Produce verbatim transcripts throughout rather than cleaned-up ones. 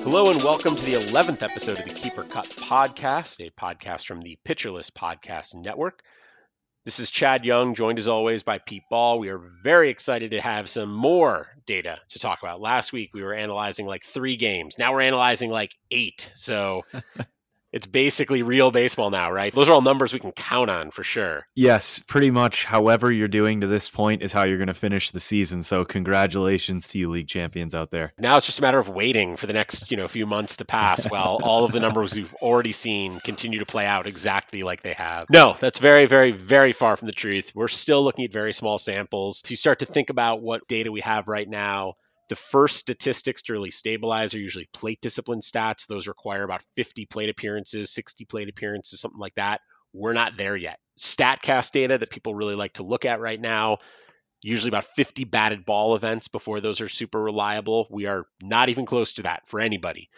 Hello and welcome to the eleventh episode of the Keeper Cut Podcast, a podcast from the Pitcher List Podcast Network. This is Chad Young, joined as always by Pete Ball. We are very excited to have some more data to talk about. Last week we were analyzing like three games. Now we're analyzing like eight. So it's basically real baseball now, right? Those are all numbers we can count on for sure. Yes, pretty much however you're doing to this point is how you're going to finish the season. So congratulations to you league champions out there. Now it's just a matter of waiting for the next, you know, few months to pass while all of the numbers we've already seen continue to play out exactly like they have. No, that's very, very, very far from the truth. We're still looking at very small samples. If you start to think about what data we have right now, the first statistics to really stabilize are usually plate discipline stats. Those require about fifty plate appearances, sixty plate appearances, something like that. We're not there yet. StatCast data that people really like to look at right now, usually about fifty batted ball events before those are super reliable. We are not even close to that for anybody.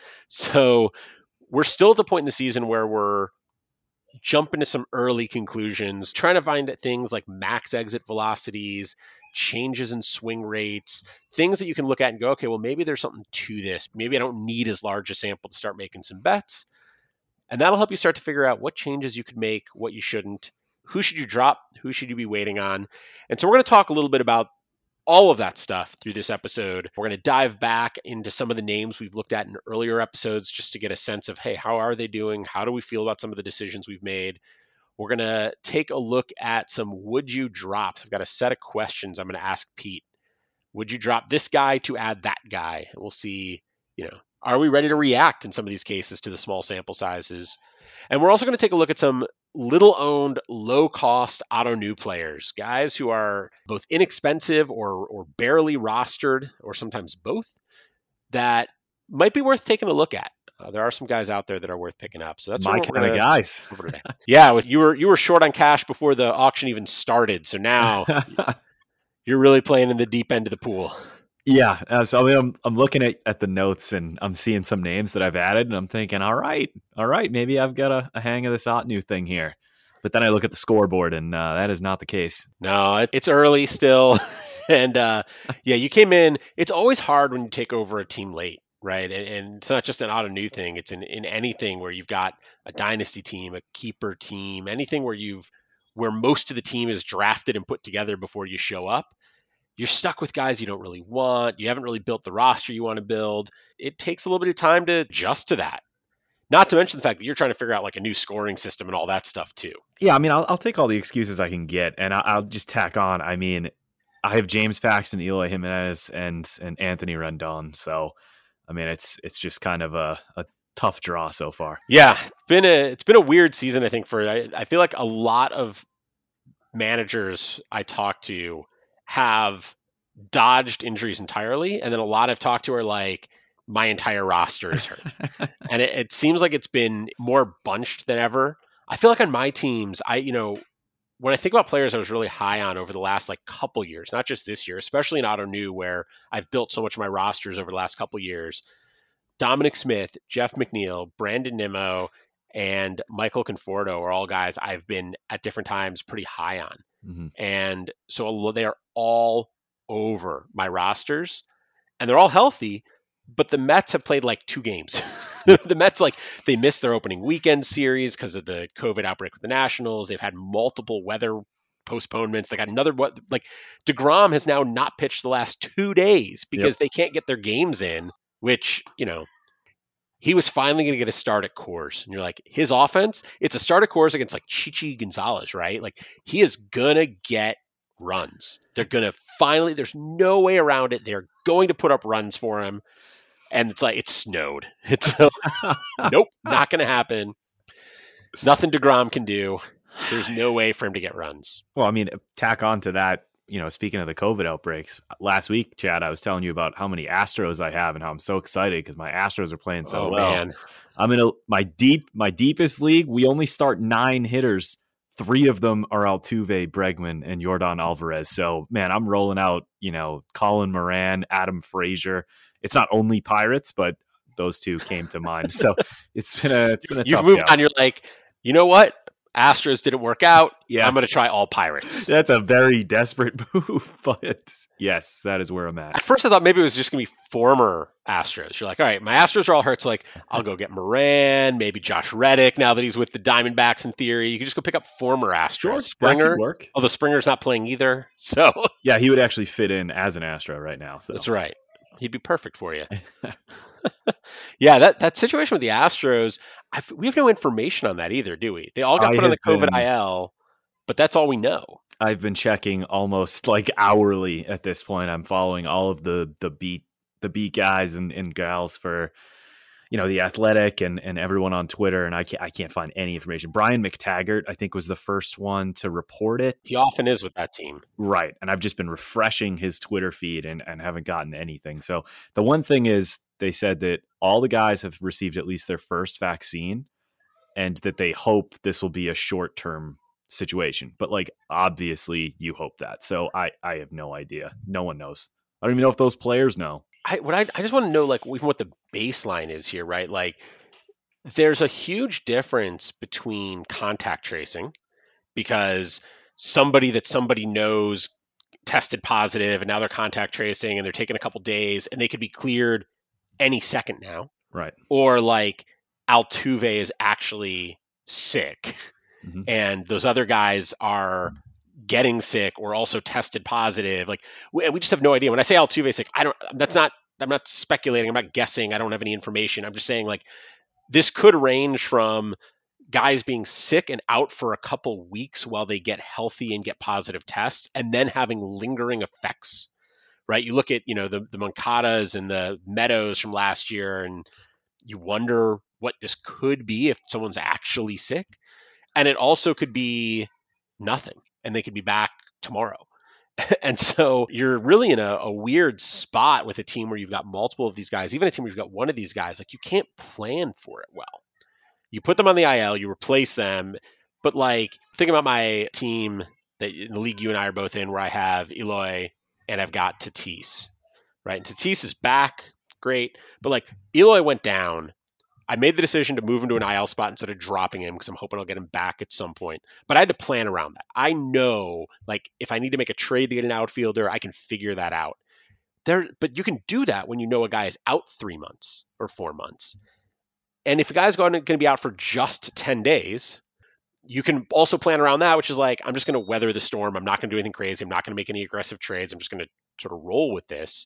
So we're still at the point in the season where we're jumping to some early conclusions, trying to find things like max exit velocities, changes in swing rates, things that you can look at and go, okay, well, maybe there's something to this. Maybe I don't need as large a sample to start making some bets. And that'll help you start to figure out what changes you could make, what you shouldn't, who should you drop, who should you be waiting on. And so we're going to talk a little bit about all of that stuff through this episode. We're going to dive back into some of the names we've looked at in earlier episodes just to get a sense of, hey, how are they doing? How do we feel about some of the decisions we've made? We're going to take a look at some would you drops. I've got a set of questions I'm going to ask Pete. Would you drop this guy to add that guy? And we'll see, you know, are we ready to react in some of these cases to the small sample sizes? And we're also going to take a look at some little owned, low cost auto new players, guys who are both inexpensive or, or barely rostered, or sometimes both, that might be worth taking a look at. Uh, there are some guys out there that are worth picking up. So that's my kind of guys. Yeah, you were you were short on cash before the auction even started. So now you're really playing in the deep end of the pool. Yeah. Uh, so I mean, I'm I'm looking at, at the notes and I'm seeing some names that I've added and I'm thinking, all right, all right, maybe I've got a, a hang of this hot new thing here. But then I look at the scoreboard and uh, that is not the case. No, it's early still. and uh, yeah, you came in. It's always hard when you take over a team late. Right. And, and it's not just an auto new thing. It's in, in anything where you've got a dynasty team, a keeper team, anything where you've where most of the team is drafted and put together before you show up. You're stuck with guys you don't really want. You haven't really built the roster you want to build. It takes a little bit of time to adjust to that. Not to mention the fact that you're trying to figure out like a new scoring system and all that stuff too. Yeah, I mean, I'll, I'll take all the excuses I can get and I'll, I'll just tack on. I mean, I have James Paxton, Eloy Jimenez, and and Anthony Rendon. So I mean, it's it's just kind of a, a tough draw so far. Yeah, it's been a it's been a weird season. I think for I, I feel like a lot of managers I talk to have dodged injuries entirely, and then a lot I've talked to are like, my entire roster is hurt, and it, it seems like it's been more bunched than ever. I feel like on my teams, I you know when I think about players I was really high on over the last like couple years, not just this year, especially in auto new where I've built so much of my rosters over the last couple years, Dominic Smith, Jeff McNeil, Brandon Nimmo, and Michael Conforto are all guys I've been at different times pretty high on. Mm-hmm. And so they are all over my rosters and they're all healthy, but the Mets have played like two games. The Mets, like, they missed their opening weekend series because of the COVID outbreak with the Nationals. They've had multiple weather postponements. They got another, what like DeGrom has now not pitched the last two days because yep. they can't get their games in, which, you know, he was finally going to get a start at Coors. And you're like, his offense, it's a start at Coors against like Chichi Gonzalez, right? Like, he is going to get runs. They're going to finally, there's no way around it. They're going to put up runs for him. And it's like, it snowed. It's uh, nope, not going to happen. Nothing DeGrom can do. There's no way for him to get runs. Well, I mean, tack on to that, you know, speaking of the COVID outbreaks, last week, Chad, I was telling you about how many Astros I have and how I'm so excited because my Astros are playing so oh, well. Man. I'm in a, my deep, my deepest league. We only start nine hitters. Three of them are Altuve, Bregman, and Yordan Alvarez. So, man, I'm rolling out, you know, Colin Moran, Adam Frazier. It's not only Pirates, but those two came to mind. So it's been a, it's been a You've tough moved go. on. You're like, you know what? Astros didn't work out. Yeah. I'm going to try all Pirates. That's a very desperate move, but yes, that is where I'm at. At first, I thought maybe it was just going to be former Astros. You're like, all right, my Astros are all hurt, so like, I'll go get Moran, maybe Josh Reddick now that he's with the Diamondbacks in theory. You can just go pick up former Astros. Sure, Springer, that could work. Although Springer's not playing either. So yeah, he would actually fit in as an Astro right now. So that's right. He'd be perfect for you. yeah, that, that situation with the Astros, I've, we have no information on that either, do we? They all got I put on the COVID been, I L, but that's all we know. I've been checking almost like hourly at this point. I'm following all of the the beat the beat guys and, and gals for, you know, the Athletic and, and everyone on Twitter, and I can't I can't find any information. Brian McTaggart, I think, was the first one to report it. He often is with that team. Right. And I've just been refreshing his Twitter feed and, and haven't gotten anything. So the one thing is they said that all the guys have received at least their first vaccine and that they hope this will be a short-term situation. But like, obviously you hope that. So I, I have no idea. No one knows. I don't even know if those players know. I what I, I just want to know like even what the baseline is here, right? Like there's a huge difference between contact tracing because somebody that somebody knows tested positive and now they're contact tracing and they're taking a couple days and they could be cleared any second now. Right. Or like Altuve is actually sick mm-hmm. and those other guys are getting sick or also tested positive. Like we, we just have no idea. When I say Altuve sick, I don't, that's not, I'm not speculating. I'm not guessing. I don't have any information. I'm just saying like this could range from guys being sick and out for a couple weeks while they get healthy and get positive tests and then having lingering effects, right? You look at, you know, the, the Moncadas and the Meadows from last year and you wonder what this could be if someone's actually sick. And it also could be nothing and they could be back tomorrow. And so you're really in a, a weird spot with a team where you've got multiple of these guys, even a team where you've got one of these guys, like you can't plan for it well. You put them on the I L, you replace them. But like, think about my team that in the league you and I are both in, where I have Eloy and I've got Tatis, right? And Tatis is back, great. But like Eloy went down. I made the decision to move him to an I L spot instead of dropping him because I'm hoping I'll get him back at some point. But I had to plan around that. I know, like, if I need to make a trade to get an outfielder, I can figure that out. There, but you can do that when you know a guy is out three months or four months. And if a guy's going to be out for just ten days, you can also plan around that, which is like, I'm just going to weather the storm. I'm not going to do anything crazy. I'm not going to make any aggressive trades. I'm just going to sort of roll with this.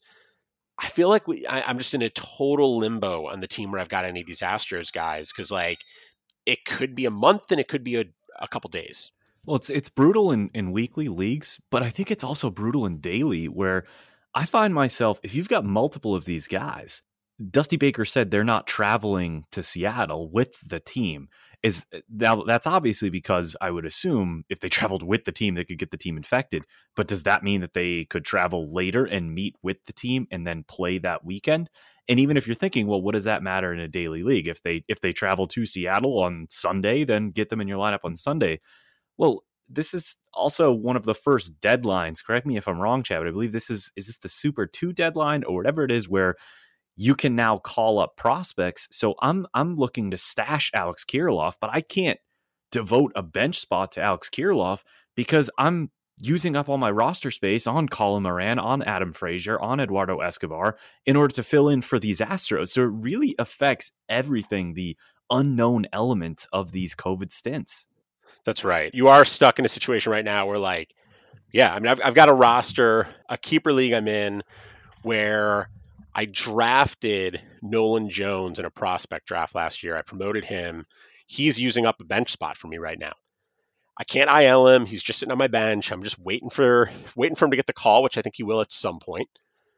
I feel like we, I, I'm just in a total limbo on the team where I've got any of these Astros guys because, like, it could be a month and it could be a, a couple days. Well, it's it's brutal in, in weekly leagues, but I think it's also brutal in daily where I find myself, if you've got multiple of these guys, Dusty Baker said they're not traveling to Seattle with the team. Is now that's obviously because I would assume if they traveled with the team, they could get the team infected. But does that mean that they could travel later and meet with the team and then play that weekend? And even if you're thinking, well, what does that matter in a daily league? If they if they travel to Seattle on Sunday, then get them in your lineup on Sunday. Well, this is also one of the first deadlines. Correct me if I'm wrong, Chad, but I believe this is is this the Super two deadline or whatever it is where you can now call up prospects. So I'm I'm looking to stash Alex Kirilloff, but I can't devote a bench spot to Alex Kirilloff because I'm using up all my roster space on Colin Moran, on Adam Frazier, on Eduardo Escobar in order to fill in for these Astros. So it really affects everything, the unknown element of these COVID stints. That's right. You are stuck in a situation right now where, like, yeah, I mean, I've, I've got a roster, a keeper league I'm in where I drafted Nolan Jones in a prospect draft last year. I promoted him. He's using up a bench spot for me right now. I can't I L him. He's just sitting on my bench. I'm just waiting for waiting for him to get the call, which I think he will at some point.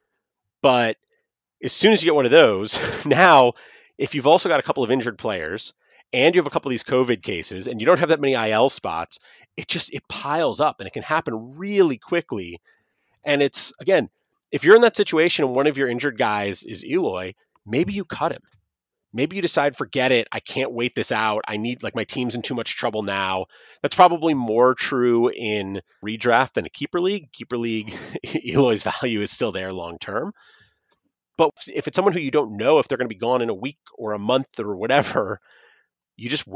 But as soon as you get one of those, now, if you've also got a couple of injured players and you have a couple of these COVID cases and you don't have that many I L spots, it just it piles up and it can happen really quickly. And it's, again, if you're in that situation and one of your injured guys is Eloy, maybe you cut him. Maybe you decide, forget it. I can't wait this out. I need, like, my team's in too much trouble now. That's probably more true in redraft than a keeper league. Keeper league, Eloy's value is still there long term. But if it's someone who you don't know if they're going to be gone in a week or a month or whatever, you just wait.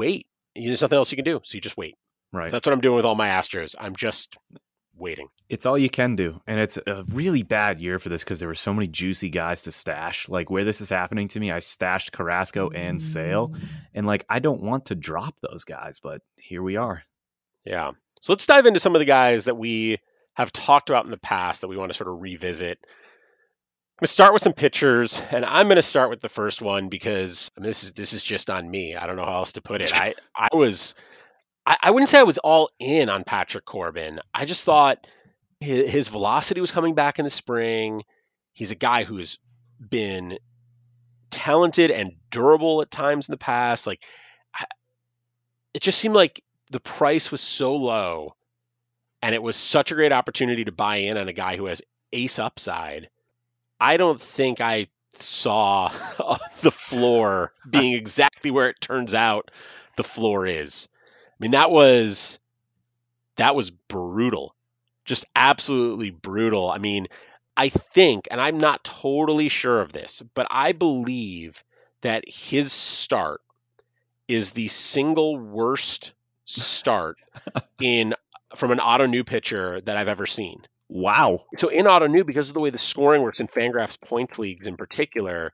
there's nothing else you can do. So you just wait. Right. So that's what I'm doing with all my Astros. I'm just waiting. It's all you can do. And it's a really bad year for this because there were so many juicy guys to stash. Like where this is happening to me, I stashed Carrasco and Sale. And like, I don't want to drop those guys, but here we are. Yeah. So let's dive into some of the guys that we have talked about in the past that we want to sort of revisit. I'm going to start with some pitchers, and I'm going to start with the first one because I mean, this is this is just on me. I don't know how else to put it. I, I was, I, I wouldn't say I was all in on Patrick Corbin. I just thought his, his velocity was coming back in the spring. He's a guy who's been talented and durable at times in the past. Like, I, it just seemed like the price was so low, and it was such a great opportunity to buy in on a guy who has ace upside. I don't think I saw the floor being exactly where it turns out the floor is. I mean, that was that was brutal, just absolutely brutal. I mean, I think, and I'm not totally sure of this, but I believe that his start is the single worst start in from an auto new pitcher that I've ever seen. Wow. So in auto new, because of the way the scoring works in Fangraphs points leagues in particular,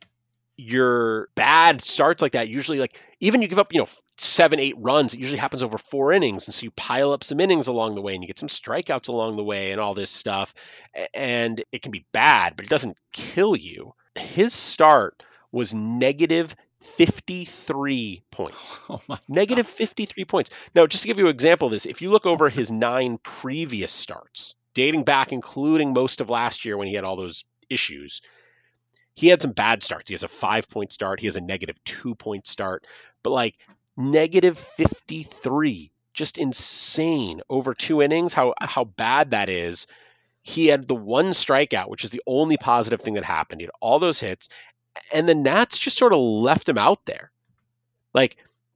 your bad starts like that usually, like even you give up, you know, seven, eight runs, it usually happens over four innings. And so you pile up some innings along the way and you get some strikeouts along the way and all this stuff. And it can be bad, but it doesn't kill you. His start was negative fifty-three points. Oh my Negative fifty-three points. Now, just to give you an example of this, if you look over his nine previous starts, dating back, including most of last year when he had all those issues, he had some bad starts. He has a five-point start. He has a negative two-point start. But like negative fifty-three, just insane over two innings, how how bad that is. He had the one strikeout, which is the only positive thing that happened. He had all those hits, and the Nats just sort of left him out there. Like,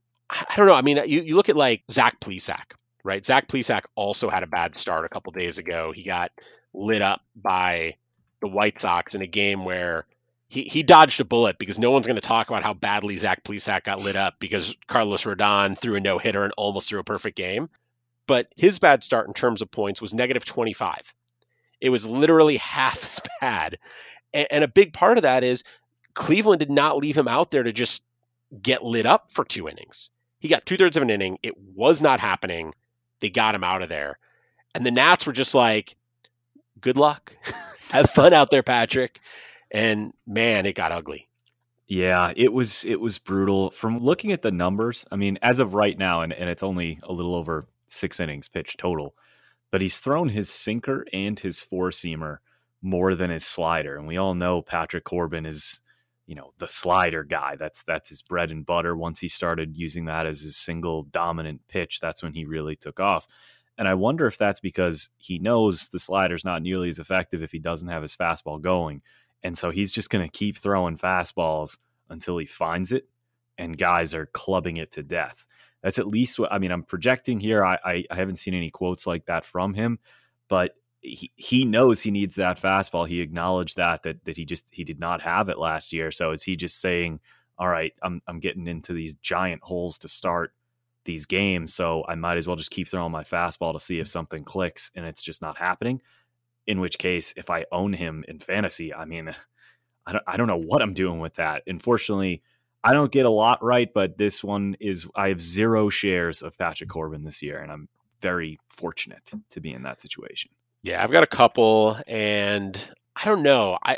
I don't know. I mean, you, you look at like Zach Plesac. Right. Zach Plesac also had a bad start a couple days ago. He got lit up by the White Sox in a game where he, he dodged a bullet because no one's going to talk about how badly Zach Plesac got lit up because Carlos Rodon threw a no-hitter and almost threw a perfect game. But his bad start in terms of points was negative twenty-five. It was literally half as bad. And, and a big part of that is Cleveland did not leave him out there to just get lit up for two innings. He got two-thirds of an inning. It was not happening. They got him out of there. And the Nats were just like, good luck. Have fun out there, Patrick. And man, it got ugly. Yeah, it was it was brutal. From looking at the numbers, I mean, as of right now, and, and it's only a little over six innings pitched total, but he's thrown his sinker and his four-seamer more than his slider. And we all know Patrick Corbin is, you know, the slider guy. That's that's his bread and butter. Once he started using that as his single dominant pitch, that's when he really took off. And I wonder if that's because he knows the slider's not nearly as effective if he doesn't have his fastball going. And so he's just going to keep throwing fastballs until he finds it, and guys are clubbing it to death. That's at least what, I mean, I'm projecting here. I, I, I haven't seen any quotes like that from him, but He, he knows he needs that fastball. He acknowledged that, that that he just he did not have it last year. So is he just saying, all right, I'm I'm getting into these giant holes to start these games, so I might as well just keep throwing my fastball to see if something clicks, and it's just not happening. In which case, if I own him in fantasy, I mean, I don't I don't know what I'm doing with that. Unfortunately, I don't get a lot right, but this one is I have zero shares of Patrick Corbin this year, and I'm very fortunate to be in that situation. Yeah, I've got a couple, and I don't know. I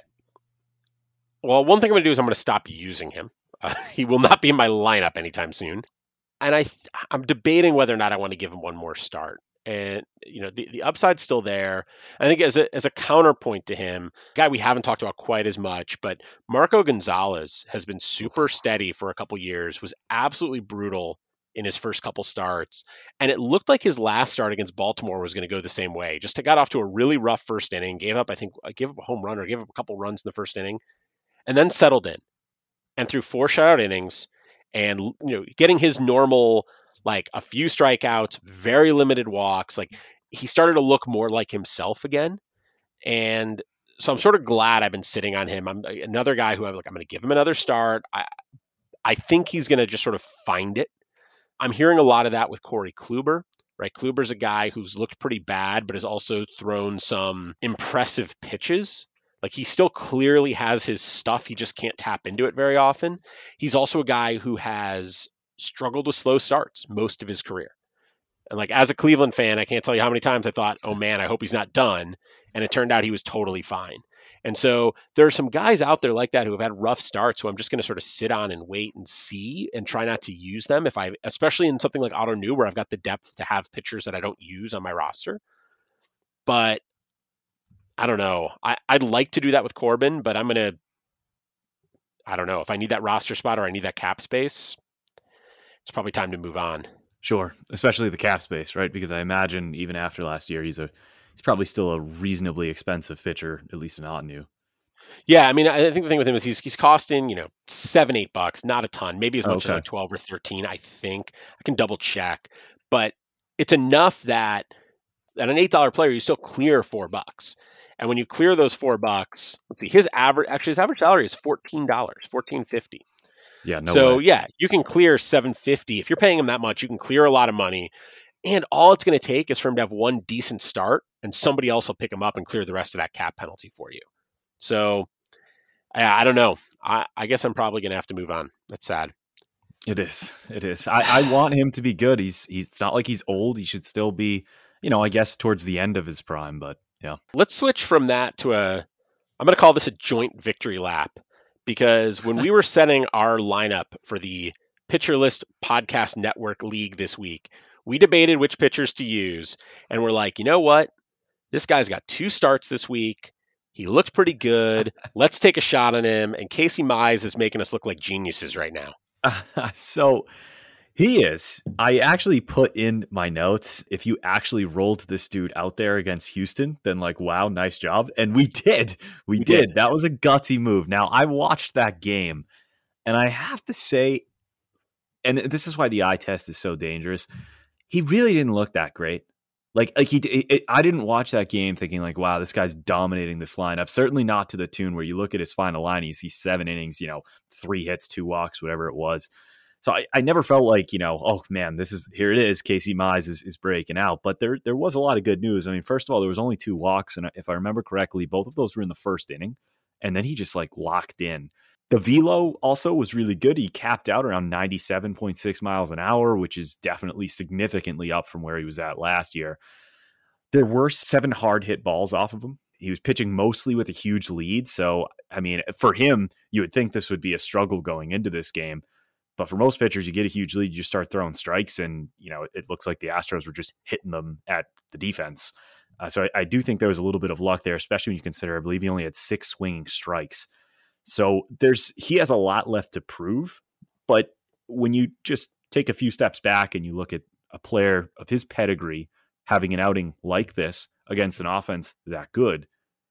well, one thing I'm going to do is I'm going to stop using him. Uh, he will not be in my lineup anytime soon, and I I'm debating whether or not I want to give him one more start. And you know, the, the upside's still there. I think as a as a counterpoint to him, a guy we haven't talked about quite as much, but Marco Gonzalez has been super steady for a couple years. Was absolutely brutal in his first couple starts. And it looked like his last start against Baltimore was going to go the same way. Just got off to a really rough first inning, gave up, I think, gave up a home run or gave up a couple runs in the first inning, and then settled in and threw four shutout innings and, you know, getting his normal, like a few strikeouts, very limited walks. Like he started to look more like himself again. And so I'm sort of glad I've been sitting on him. I'm another guy who I'm like, I'm going to give him another start. I, I think he's going to just sort of find it. I'm hearing a lot of that with Corey Kluber, right? Kluber's a guy who's looked pretty bad, but has also thrown some impressive pitches. Like he still clearly has his stuff. He just can't tap into it very often. He's also a guy who has struggled with slow starts most of his career. And like as a Cleveland fan, I can't tell you how many times I thought, oh man, I hope he's not done. And it turned out he was totally fine. And so there are some guys out there like that who have had rough starts who I'm just going to sort of sit on and wait and see and try not to use them if I, especially in something like Auto New where I've got the depth to have pitchers that I don't use on my roster. But I don't know. I, I'd like to do that with Corbin, but I'm going to, I don't know. If I need that roster spot or I need that cap space, it's probably time to move on. Sure, especially the cap space, right? Because I imagine even after last year, he's a he's probably still a reasonably expensive pitcher, at least in Ottoneu. Yeah, I mean, I think the thing with him is he's he's costing, you know, seven, eight bucks, not a ton, maybe as much Okay. as like twelve or thirteen. I think I can double check, but it's enough that at an eight dollar player, you still clear four bucks. And when you clear those four bucks, let's see, his average actually his average salary is fourteen dollars, fourteen fifty. Yeah, no so way. yeah, you can clear seven fifty. If you're paying him that much, you can clear a lot of money. And all it's going to take is for him to have one decent start, and somebody else will pick him up and clear the rest of that cap penalty for you. So I, I don't know. I, I guess I'm probably going to have to move on. That's sad. It is. It is. I, I want him to be good. He's he's it's not like he's old. He should still be, you know, I guess towards the end of his prime, but yeah. Let's switch from that to a, I'm going to call this a joint victory lap, because when we were setting our lineup for the Pitcher List Podcast Network League this week, we debated which pitchers to use, and we're like, you know what? This guy's got two starts this week. He looked pretty good. Let's take a shot on him. And Casey Mize is making us look like geniuses right now. Uh, so he is. I actually put in my notes, if you actually rolled this dude out there against Houston, then like, wow, nice job. And we did. We, We did. did. That was a gutsy move. Now, I watched that game, and I have to say, and this is why the eye test is so dangerous, he really didn't look that great. Like, like he, it, I didn't watch that game thinking like, wow, this guy's dominating this lineup. Certainly not to the tune where you look at his final line, you see seven innings, you know, three hits, two walks, whatever it was. So I, I never felt like, you know, oh man, this is, here it is. Casey Mize is, is breaking out. But there, there was a lot of good news. I mean, first of all, there was only two walks. And if I remember correctly, both of those were in the first inning. And then he just like locked in. The velo also was really good. He capped out around ninety-seven point six miles an hour, which is definitely significantly up from where he was at last year. There were seven hard hit balls off of him. He was pitching mostly with a huge lead. So, I mean, for him, you would think this would be a struggle going into this game. But for most pitchers, you get a huge lead, you start throwing strikes, and, you know, it looks like the Astros were just hitting them at the defense. Uh, so I, I do think there was a little bit of luck there, especially when you consider, I believe he only had six swinging strikes. So there's, he has a lot left to prove, but when you just take a few steps back and you look at a player of his pedigree having an outing like this against an offense that good,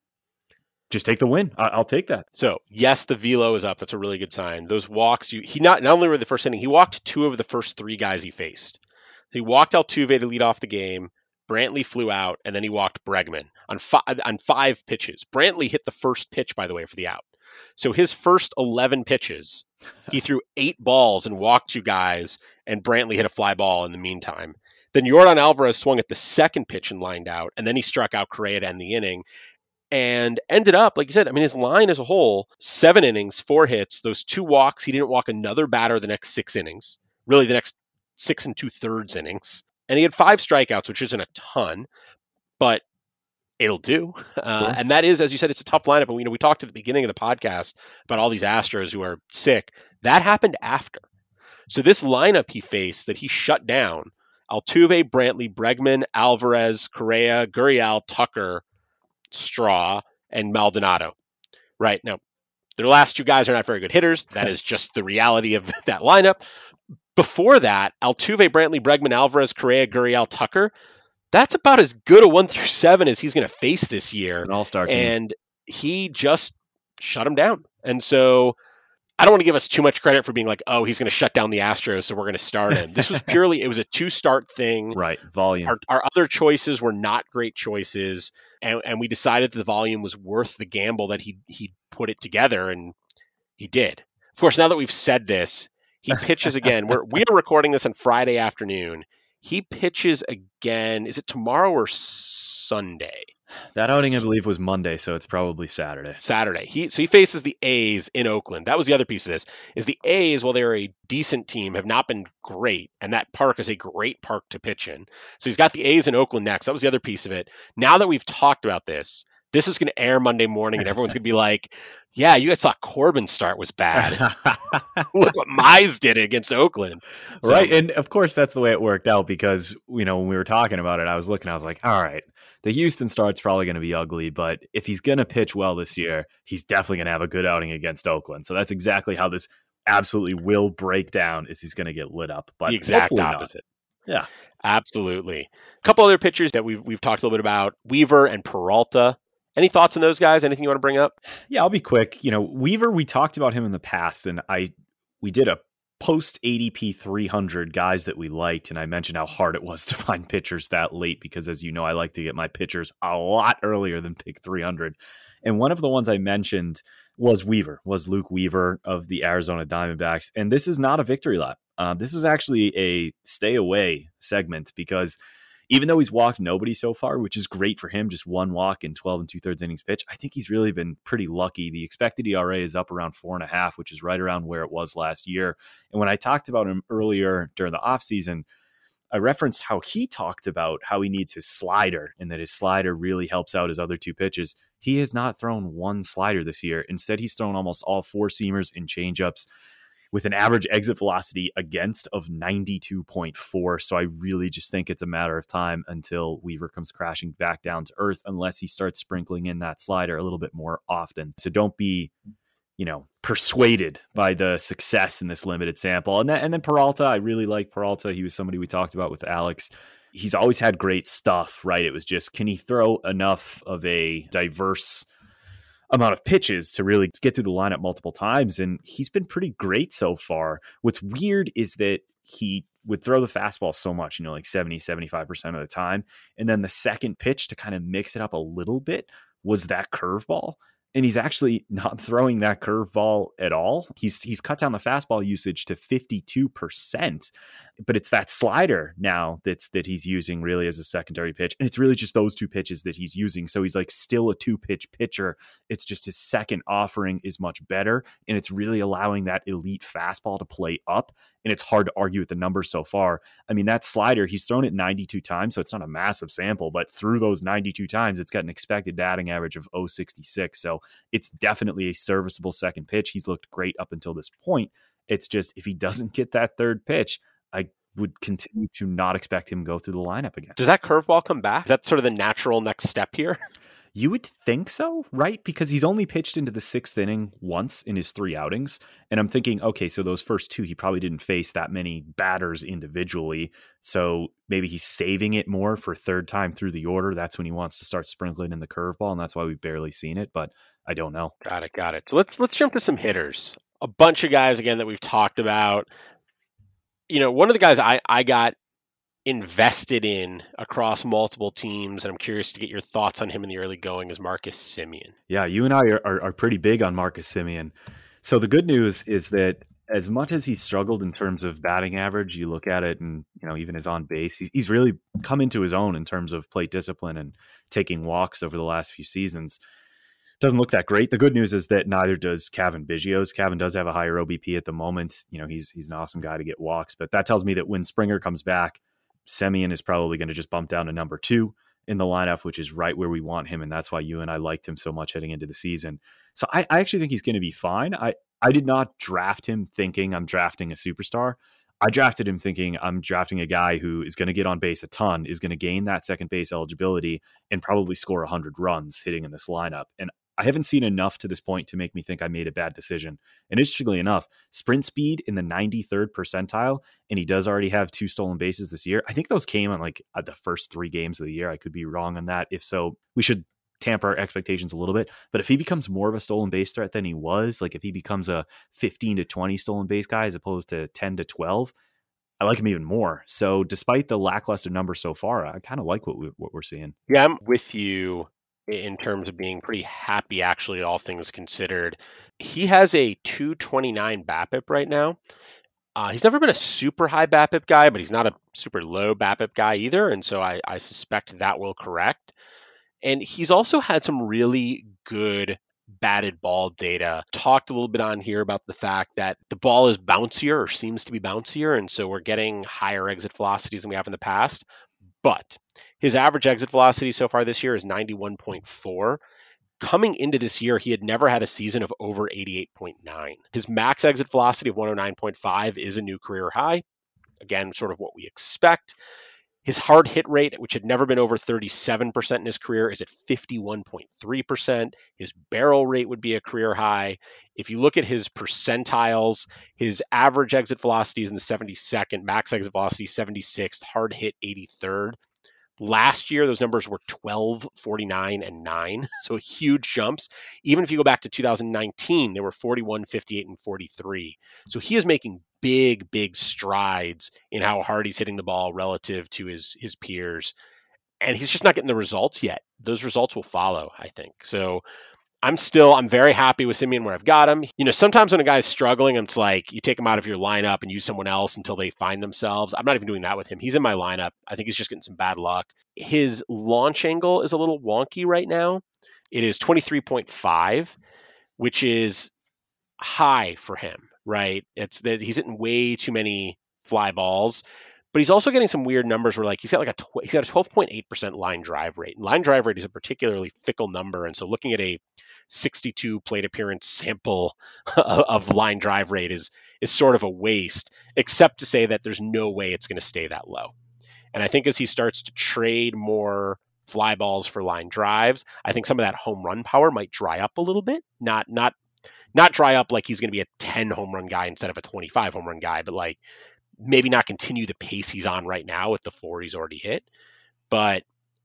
just take the win. I, I'll take that. So yes, the velo is up. That's a really good sign. Those walks, you he not not only were the first inning, he walked two of the first three guys he faced. He walked Altuve to lead off the game. Brantley flew out, and then he walked Bregman on five on five pitches. Brantley hit the first pitch, by the way, for the out. So his first eleven pitches, he threw eight balls and walked two guys, and Brantley hit a fly ball in the meantime. Then Yordan Alvarez swung at the second pitch and lined out, and then he struck out Correa to end the inning, and ended up, like you said, I mean, his line as a whole, seven innings, four hits, those two walks. He didn't walk another batter the next six innings, really the next six and two-thirds innings. And he had five strikeouts, which isn't a ton, but it'll do. Uh, Sure. And that is, as you said, it's a tough lineup. And we, you know, we talked at the beginning of the podcast about all these Astros who are sick. That happened after. So this lineup he faced that he shut down, Altuve, Brantley, Bregman, Alvarez, Correa, Gurriel, Tucker, Straw, and Maldonado. Right. Now, their last two guys are not very good hitters. That is just the reality of that lineup. Before that, Altuve, Brantley, Bregman, Alvarez, Correa, Gurriel, Tucker, that's about as good a one through seven as he's going to face this year. An all-star team. And he just shut him down. And so I don't want to give us too much credit for being like, oh, he's going to shut down the Astros, so we're going to start him. This was purely, it was a two-start thing. Right, volume. Our, our other choices were not great choices, and, and we decided that the volume was worth the gamble that he he put it together, and he did. Of course, now that we've said this, He pitches again. We're we are recording this on Friday afternoon. He pitches again. Is it tomorrow or Sunday? That outing, I believe, was Monday, so it's probably Saturday. Saturday. He so he faces the A's in Oakland. That was the other piece of this. Is the A's, while they're a decent team, have not been great, and that park is a great park to pitch in. So he's got the A's in Oakland next. That was the other piece of it. Now that we've talked about this, this is going to air Monday morning, and everyone's going to be like, "Yeah, you guys thought Corbin's start was bad. Look what Mize did against Oakland." So, right, and of course that's the way it worked out because you know when we were talking about it, I was looking, I was like, "All right, the Houston start's probably going to be ugly, but if he's going to pitch well this year, he's definitely going to have a good outing against Oakland." So that's exactly how this absolutely will break down. Is he's going to get lit up, but the exact opposite. Not. Yeah, absolutely. A couple other pitchers that we've we've talked a little bit about: Weaver and Peralta. Any thoughts on those guys? Anything you want to bring up? Yeah, I'll be quick. You know, Weaver, we talked about him in the past, and I we did a post A D P three hundred guys that we liked, and I mentioned how hard it was to find pitchers that late because, as you know, I like to get my pitchers a lot earlier than pick three hundred. And one of the ones I mentioned was Weaver, was Luke Weaver of the Arizona Diamondbacks. And this is not a victory lap. Uh, this is actually a stay away segment because even though he's walked nobody so far, which is great for him, just one walk in twelve and two thirds innings pitch, I think he's really been pretty lucky. The expected E R A is up around four and a half, which is right around where it was last year. And when I talked about him earlier during the offseason, I referenced how he talked about how he needs his slider and that his slider really helps out his other two pitches. He has not thrown one slider this year. Instead, he's thrown almost all four seamers and changeups, with an average exit velocity against of ninety-two point four. So I really just think it's a matter of time until Weaver comes crashing back down to earth, unless he starts sprinkling in that slider a little bit more often. So don't be, you know, persuaded by the success in this limited sample. And then, and then Peralta, I really like Peralta. He was somebody we talked about with Alex. He's always had great stuff, right? It was just, can he throw enough of a diverse amount of pitches to really get through the lineup multiple times? And he's been pretty great so far. What's weird is that he would throw the fastball so much, you know, like seventy, seventy-five percent of the time. And then the second pitch to kind of mix it up a little bit was that curveball. And he's actually not throwing that curveball at all. He's he's cut down the fastball usage to fifty-two percent, but it's that slider now that's that he's using really as a secondary pitch. And it's really just those two pitches that he's using. So he's like still a two-pitch pitcher. It's just his second offering is much better, and it's really allowing that elite fastball to play up. And it's hard to argue with the numbers so far. I mean, that slider, he's thrown it ninety-two times, so it's not a massive sample, but through those ninety-two times, it's got an expected batting average of oh sixty-six. So it's definitely a serviceable second pitch. He's looked great up until this point. It's just, if he doesn't get that third pitch, I would continue to not expect him to go through the lineup again. Does that curveball come back? Is that sort of the natural next step here? You would think so, right? Because he's only pitched into the sixth inning once in his three outings. And I'm thinking, okay, so those first two, he probably didn't face that many batters individually. So maybe he's saving it more for third time through the order. That's when he wants to start sprinkling in the curveball. And that's why we've barely seen it, but I don't know. Got it. Got it. So let's, let's jump to some hitters. A bunch of guys, again, that we've talked about. You know, one of the guys I, I got invested in across multiple teams, and I'm curious to get your thoughts on him in the early going, is Marcus Semien. Yeah, you and I are, are, are pretty big on Marcus Semien. So the good news is that as much as he's struggled in terms of batting average, you look at it and, you know, even his on base, he's, he's really come into his own in terms of plate discipline and taking walks over the last few seasons. Doesn't look that great. The good news is that neither does Cavan Biggio's. Cavan does have a higher O B P at the moment. You know, he's he's an awesome guy to get walks, but that tells me that when Springer comes back, Semien is probably going to just bump down to number two in the lineup, which is right where we want him. And that's why you and I liked him so much heading into the season. So I, I actually think he's going to be fine. I, I did not draft him thinking I'm drafting a superstar. I drafted him thinking I'm drafting a guy who is going to get on base a ton, is going to gain that second base eligibility, and probably score one hundred runs hitting in this lineup. And I haven't seen enough to this point to make me think I made a bad decision. And interestingly enough, sprint speed in the ninety-third percentile, and he does already have two stolen bases this year. I think those came on like at the first three games of the year. I could be wrong on that. If so, we should tamper our expectations a little bit. But if he becomes more of a stolen base threat than he was, like if he becomes a fifteen to twenty stolen base guy as opposed to ten to twelve, I like him even more. So despite the lackluster numbers so far, I kind of like what, we, what we're seeing. Yeah, I'm with you in terms of being pretty happy, actually, all things considered. He has a two twenty-nine BABIP right now. Uh, he's never been a super high BABIP guy, but he's not a super low BABIP guy either. And so I, I suspect that will correct. And he's also had some really good batted ball data. Talked a little bit on here about the fact that the ball is bouncier or seems to be bouncier. And so we're getting higher exit velocities than we have in the past. But his average exit velocity so far this year is ninety-one point four. Coming into this year, he had never had a season of over eighty-eight point nine. His max exit velocity of one oh nine point five is a new career high. Again, sort of what we expect. His hard hit rate, which had never been over thirty-seven percent in his career, is at fifty-one point three percent. His barrel rate would be a career high. If you look at his percentiles, his average exit velocity is in the seventy-second, max exit velocity seventy-sixth, hard hit eighty-third. Last year, those numbers were twelve, forty-nine, and nine, so huge jumps. Even if you go back to two thousand nineteen, they were forty-one, fifty-eight, and forty-three. So he is making big, big strides in how hard he's hitting the ball relative to his his peers. And he's just not getting the results yet. Those results will follow, I think. So I'm still, I'm very happy with Semien where I've got him. You know, sometimes when a guy's struggling, it's like you take him out of your lineup and use someone else until they find themselves. I'm not even doing that with him. He's in my lineup. I think he's just getting some bad luck. His launch angle is a little wonky right now. It is twenty-three point five, which is high for him, right? It's that he's hitting way too many fly balls. But he's also getting some weird numbers where, like, he's got like a tw- he's got a twelve point eight percent line drive rate. And line drive rate is a particularly fickle number, and so looking at a sixty-two plate appearance sample of line drive rate is is sort of a waste, except to say that there's no way it's going to stay that low. And I think as he starts to trade more fly balls for line drives, I think some of that home run power might dry up a little bit. Not not not dry up like he's going to be a ten home run guy instead of a twenty-five home run guy, but like maybe not continue the pace he's on right now with the four he's already hit. But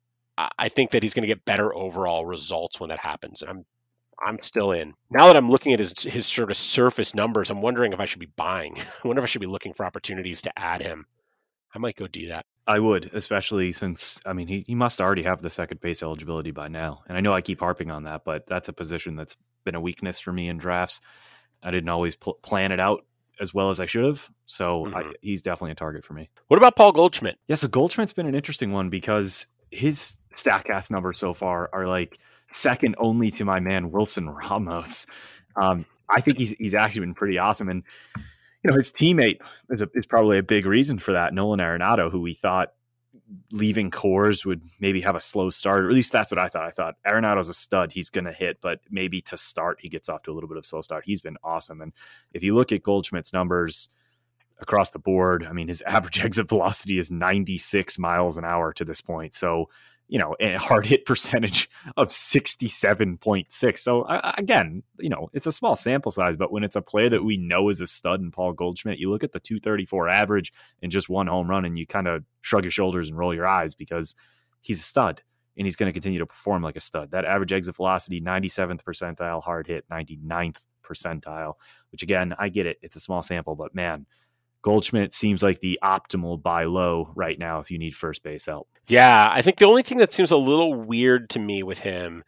I think that he's going to get better overall results when that happens. And I'm I'm still in. Now that I'm looking at his his sort of surface numbers, I'm wondering if I should be buying. I wonder if I should be looking for opportunities to add him. I might go do that. I would, especially since, I mean, he, he must already have the second base eligibility by now. And I know I keep harping on that, but that's a position that's been a weakness for me in drafts. I didn't always pl- plan it out as well as I should have. So mm-hmm. I, he's definitely a target for me. What about Paul Goldschmidt? Yeah, so Goldschmidt's been an interesting one because his StatCast numbers so far are like second only to my man Wilson Ramos. Um, I think he's he's actually been pretty awesome. And, you know, his teammate is, a, is probably a big reason for that, Nolan Arenado, who we thought leaving Coors would maybe have a slow start, or at least that's what I thought. I thought Arenado's a stud. He's going to hit, but maybe to start, he gets off to a little bit of a slow start. He's been awesome. And if you look at Goldschmidt's numbers across the board, I mean, his average exit velocity is ninety-six miles an hour to this point. So, you know, a hard hit percentage of sixty-seven point six. So uh, again, you know, it's a small sample size, but when it's a player that we know is a stud in Paul Goldschmidt, you look at the two thirty-four average and just one home run and you kind of shrug your shoulders and roll your eyes because he's a stud and he's going to continue to perform like a stud. That average exit velocity, ninety-seventh percentile, hard hit, ninety-ninth percentile, which again, I get it. It's a small sample, but man, Goldschmidt seems like the optimal buy low right now if you need first base help. Yeah, I think the only thing that seems a little weird to me with him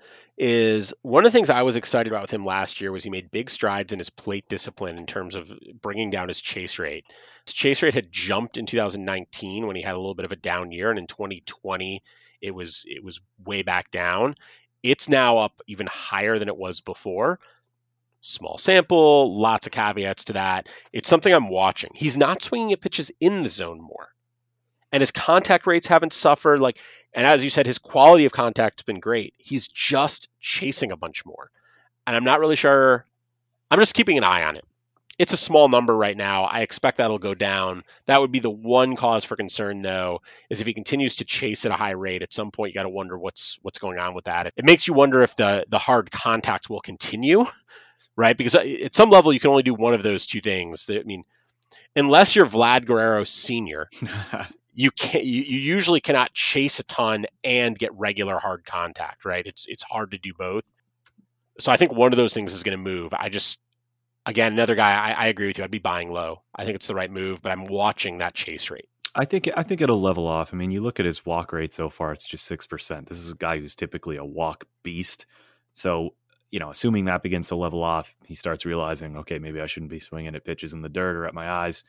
is one of the things I was excited about with him last year was he made big strides in his plate discipline in terms of bringing down his chase rate. His chase rate had jumped in two thousand nineteen when he had a little bit of a down year, and in twenty twenty it was it was way back down. It's now up even higher than it was before. Small sample, lots of caveats to that. It's something I'm watching. He's not swinging at pitches in the zone more. And his contact rates haven't suffered. Like, and as you said, his quality of contact has been great. He's just chasing a bunch more. And I'm not really sure. I'm just keeping an eye on it. It's a small number right now. I expect that'll go down. That would be the one cause for concern, though, is if he continues to chase at a high rate, at some point you got to wonder what's what's going on with that. It makes you wonder if the the hard contact will continue. Right, because at some level you can only do one of those two things. I mean, unless you're Vlad Guerrero Senior, you can't. You, you usually cannot chase a ton and get regular hard contact. Right, it's it's hard to do both. So I think one of those things is going to move. I just, again, another guy. I, I agree with you. I'd be buying low. I think it's the right move, but I'm watching that chase rate. I think I think it'll level off. I mean, you look at his walk rate so far; it's just six percent. This is a guy who's typically a walk beast. So, you know, assuming that begins to level off, he starts realizing, okay, maybe I shouldn't be swinging at pitches in the dirt or at my eyes.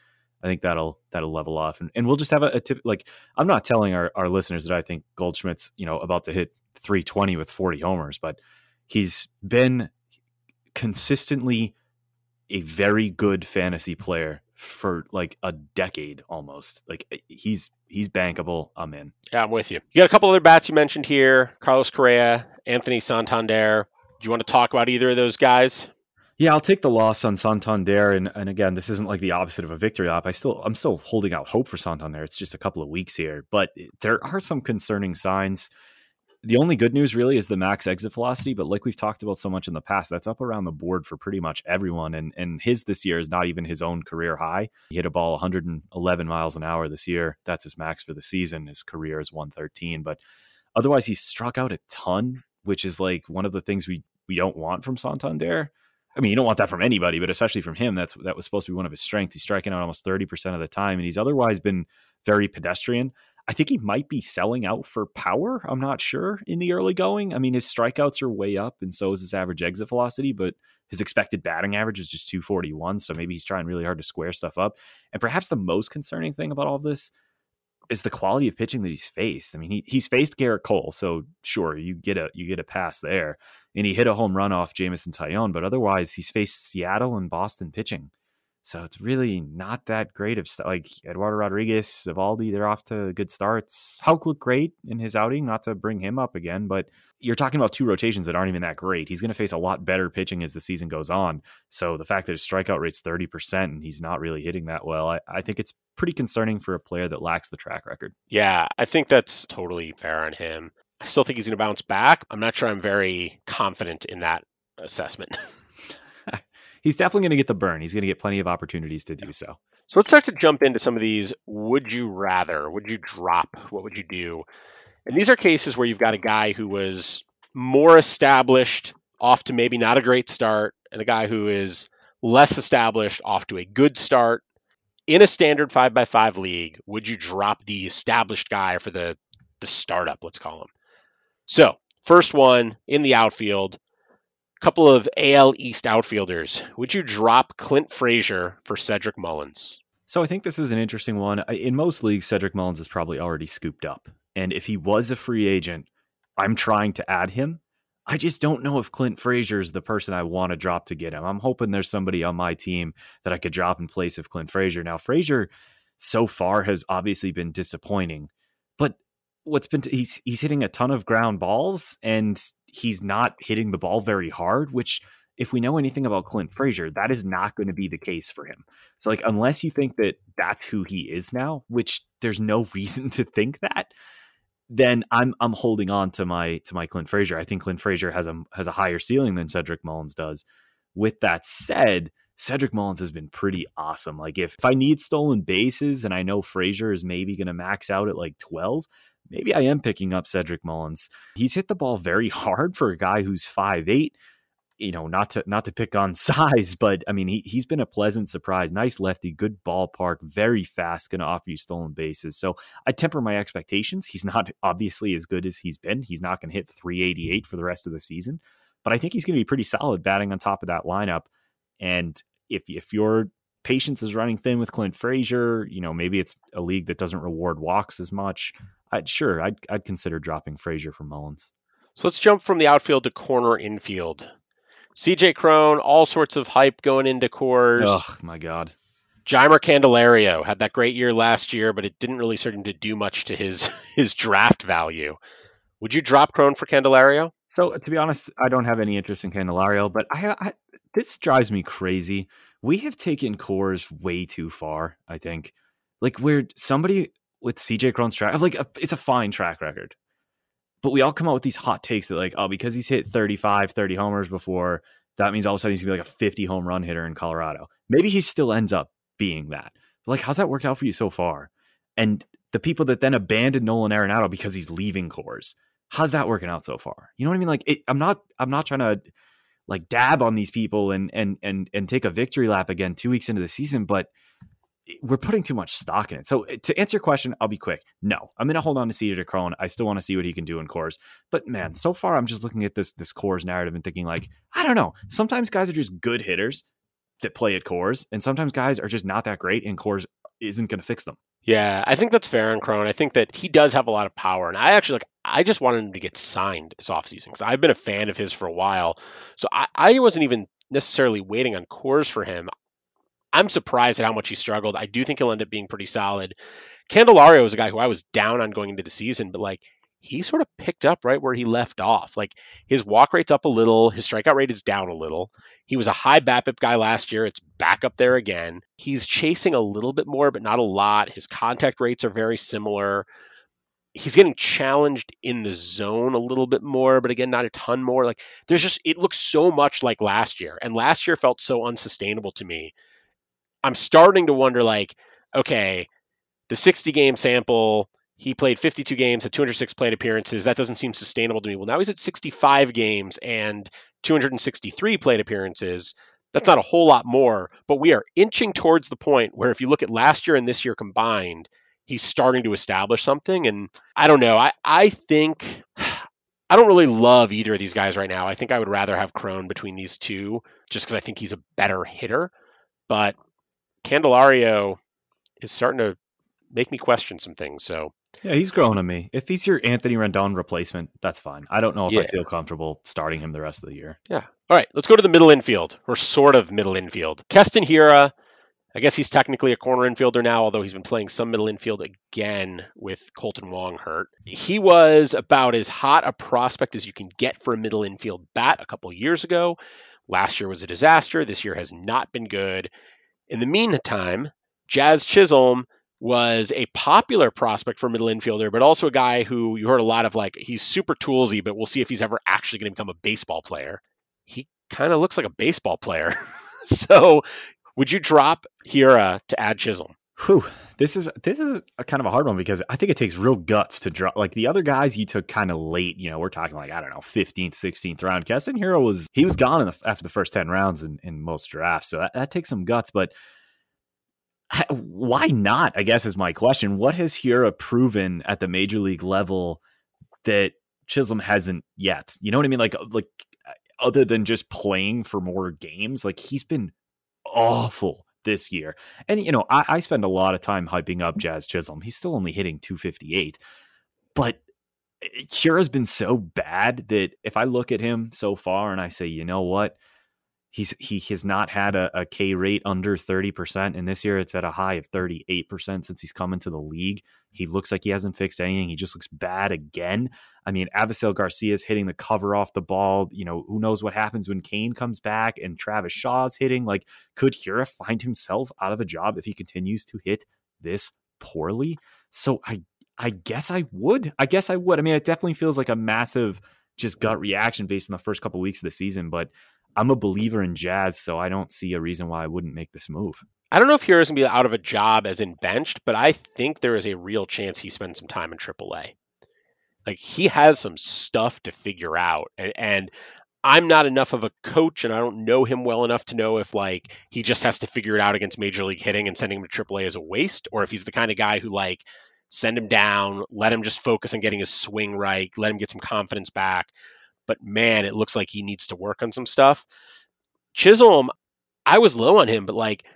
I think that'll that'll level off, and, and we'll just have a, a tip. Like, I'm not telling our, our listeners that I think Goldschmidt's, you know, about to hit three twenty with forty homers, but he's been consistently a very good fantasy player for like a decade almost. Like, he's he's bankable. I'm in. Yeah, I'm with you. You got a couple other bats you mentioned here: Carlos Correa, Anthony Santander. Do you want to talk about either of those guys? Yeah, I'll take the loss on Santander, and and again, this isn't like the opposite of a victory lap. I still, I'm still holding out hope for Santander. It's just a couple of weeks here, but there are some concerning signs. The only good news really is the max exit velocity, but like we've talked about so much in the past, that's up around the board for pretty much everyone. And and his this year is not even his own career high. He hit a ball one hundred eleven miles an hour this year. That's his max for the season. His career is one thirteen, but otherwise he's struck out a ton, which is like one of the things we we don't want from Santander. I mean, you don't want that from anybody, but especially from him. That's that was supposed to be one of his strengths. He's striking out almost thirty percent of the time, and he's otherwise been very pedestrian. I think he might be selling out for power. I'm not sure in the early going. I mean, his strikeouts are way up, and so is his average exit velocity, but his expected batting average is just two forty-one, so maybe he's trying really hard to square stuff up. And perhaps the most concerning thing about all of this is the quality of pitching that he's faced. I mean, he he's faced Garrett Cole, so sure, you get a you get a pass there. And he hit a home run off Jameson Taillon, but otherwise he's faced Seattle and Boston pitching. So it's really not that great of st- like Eduardo Rodriguez, Eovaldi, they're off to good starts. Houck looked great in his outing, not to bring him up again, but you're talking about two rotations that aren't even that great. He's going to face a lot better pitching as the season goes on. So the fact that his strikeout rate's thirty percent and he's not really hitting that well, I, I think it's pretty concerning for a player that lacks the track record. Yeah, I think that's totally fair on him. I still think he's going to bounce back. I'm not sure I'm very confident in that assessment. He's definitely going to get the burn. He's going to get plenty of opportunities to do so. So let's start to jump into some of these. Would you rather? Would you drop? What would you do? And these are cases where you've got a guy who was more established, off to maybe not a great start, and a guy who is less established, off to a good start. In a standard five by five league, would you drop the established guy for the, the startup, let's call him? So, first one, in the outfield, couple of A L East outfielders. Would you drop Clint Frazier for Cedric Mullins? So I think this is an interesting one. In most leagues, Cedric Mullins is probably already scooped up. And if he was a free agent, I'm trying to add him. I just don't know if Clint Frazier is the person I want to drop to get him. I'm hoping there's somebody on my team that I could drop in place of Clint Frazier. Now, Frazier so far has obviously been disappointing, but what's been, t- he's, he's hitting a ton of ground balls and he's not hitting the ball very hard, which if we know anything about Clint Frazier, that is not going to be the case for him. So like, unless you think that that's who he is now, which there's no reason to think that, then I'm, I'm holding on to my, to my Clint Frazier. I think Clint Frazier has a, has a higher ceiling than Cedric Mullins does. With that said, Cedric Mullins has been pretty awesome. Like if, if I need stolen bases and I know Frazier is maybe going to max out at like twelve, maybe I am picking up Cedric Mullins. He's hit the ball very hard for a guy who's five eight. You know, not to not to pick on size, but I mean, he, he's been a pleasant surprise. Nice lefty, good ballpark, very fast, going to offer you stolen bases. So I temper my expectations. He's not obviously as good as he's been. He's not going to hit three eighty-eight for the rest of the season, but I think he's going to be pretty solid batting on top of that lineup. And if if your patience is running thin with Clint Frazier, you know, maybe it's a league that doesn't reward walks as much. I'd sure I'd I'd consider dropping Frazier for Mullins. So let's jump from the outfield to corner infield. C J Cron, all sorts of hype going into Coors. Oh my God. Jeimer Candelario had that great year last year, but it didn't really seem to do much to his his draft value. Would you drop Cron for Candelario? So to be honest, I don't have any interest in Candelario, but I, I this drives me crazy. We have taken Coors way too far, I think. Like where somebody with C J Cron's track, like a, it's a fine track record. But we all come out with these hot takes that like, oh, because he's hit thirty-five, thirty homers before, that means all of a sudden he's going to be like a fifty home run hitter in Colorado. Maybe he still ends up being that. But like, how's that worked out for you so far? And the people that then abandoned Nolan Arenado because he's leaving Coors, how's that working out so far? You know what I mean? Like, it, I'm not, I'm not trying to like dab on these people and and and and take a victory lap again two weeks into the season, but we're putting too much stock in it. So to answer your question, I'll be quick. No, I'm going to hold on to C J Cron. I still want to see what he can do in Coors. But man, so far I'm just looking at this this Coors narrative and thinking like, I don't know. Sometimes guys are just good hitters that play at Coors, and sometimes guys are just not that great, and Coors isn't going to fix them. Yeah, I think that's fair on Cron. I think that he does have a lot of power, and I actually like. I just wanted him to get signed this offseason because I've been a fan of his for a while. So I, I wasn't even necessarily waiting on cores for him. I'm surprised at how much he struggled. I do think he'll end up being pretty solid. Candelario is a guy who I was down on going into the season, but like he sort of picked up right where he left off. Like his walk rate's up a little, his strikeout rate is down a little. He was a high BABIP guy last year. It's back up there again. He's chasing a little bit more, but not a lot. His contact rates are very similar. He's getting challenged in the zone a little bit more, but again, not a ton more. Like there's just, it looks so much like last year. And last year felt so unsustainable to me. I'm starting to wonder like, okay, the sixty game sample, he played fifty-two games, had two hundred six plate appearances. That doesn't seem sustainable to me. Well, now he's at sixty-five games and two hundred sixty-three plate appearances. That's not a whole lot more, but we are inching towards the point where if you look at last year and this year combined, he's starting to establish something. And I don't know. I, I think I don't really love either of these guys right now. I think I would rather have Cron between these two just because I think he's a better hitter. But Candelario is starting to make me question some things. So yeah, he's growing on me. If he's your Anthony Rendon replacement, that's fine. I don't know if yeah. I feel comfortable starting him the rest of the year. Yeah. All right, let's go to the middle infield, or sort of middle infield. Keston Hiura, I guess he's technically a corner infielder now, although he's been playing some middle infield again with Colton Wong hurt. He was about as hot a prospect as you can get for a middle infield bat a couple years ago. Last year was a disaster. This year has not been good. In the meantime, Jazz Chisholm was a popular prospect for a middle infielder, but also a guy who you heard a lot of like, he's super toolsy, but we'll see if he's ever actually going to become a baseball player. He kind of looks like a baseball player. So would you drop Hiura to add Chisholm? Whew. This is this is a kind of a hard one because I think it takes real guts to drop. Like the other guys you took kind of late, you know, we're talking like, I don't know, fifteenth, sixteenth round. Keston Hiura was, he was gone in the, after the first ten rounds in, in most drafts. So that, that takes some guts, but why not, I guess is my question. What has Hiura proven at the major league level that Chisholm hasn't yet? You know what I mean? Like, like other than just playing for more games, like he's been awful this year. And, you know, I, I spend a lot of time hyping up Jazz Chisholm. He's still only hitting two fifty-eight, but Hiura's been so bad that if I look at him so far and I say, you know what, He's he has not had a, a K rate under thirty percent, and this year it's at a high of thirty-eight percent since he's come into the league. He looks like he hasn't fixed anything. He just looks bad again. I mean, Avisail Garcia's hitting the cover off the ball. You know, who knows what happens when Kane comes back and Travis Shaw's hitting. Like, could Hiura find himself out of a job if he continues to hit this poorly? So I I guess I would. I guess I would. I mean, it definitely feels like a massive just gut reaction based on the first couple of weeks of the season, but I'm a believer in Jazz, so I don't see a reason why I wouldn't make this move. I don't know if Hiura's going to be out of a job as in benched, but I think there is a real chance he spends some time in triple A. Like, he has some stuff to figure out, and, and I'm not enough of a coach, and I don't know him well enough to know if, like, he just has to figure it out against Major League hitting and sending him to triple A is a waste, or if he's the kind of guy who, like, send him down, let him just focus on getting his swing right, let him get some confidence back. But man, it looks like he needs to work on some stuff. Chisholm, I was low on him, but like,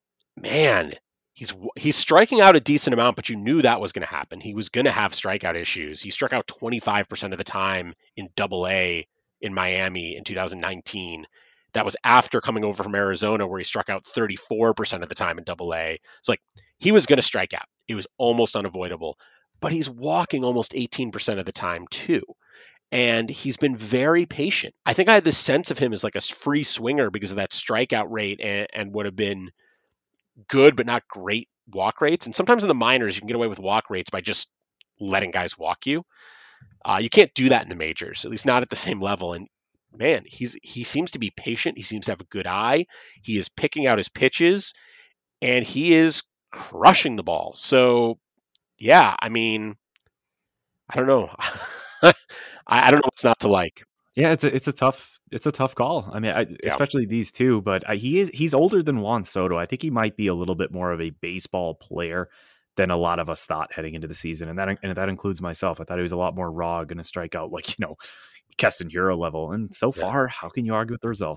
man, he's he's striking out a decent amount, but you knew that was going to happen. He was going to have strikeout issues. He struck out twenty-five percent of the time in double A in Miami in two thousand nineteen. That was after coming over from Arizona, where he struck out thirty-four percent of the time in double A. It's like he was going to strike out. It was almost unavoidable, but he's walking almost eighteen percent of the time too. And he's been very patient. I think I had this sense of him as like a free swinger because of that strikeout rate and, and would have been good, but not great walk rates. And sometimes in the minors, you can get away with walk rates by just letting guys walk you. Uh, you can't do that in the majors, at least not at the same level. And man, he's he seems to be patient. He seems to have a good eye. He is picking out his pitches, and he is crushing the ball. So, yeah, I mean, I don't know. I don't know what's not to like. Yeah, it's a it's a tough it's a tough call. I mean, I, yeah. especially these two. But I, he is he's older than Juan Soto. I think he might be a little bit more of a baseball player than a lot of us thought heading into the season, and that and that includes myself. I thought he was a lot more raw, going to strike out like you know Keston Hiura level. And so far, yeah. how can you argue with the results?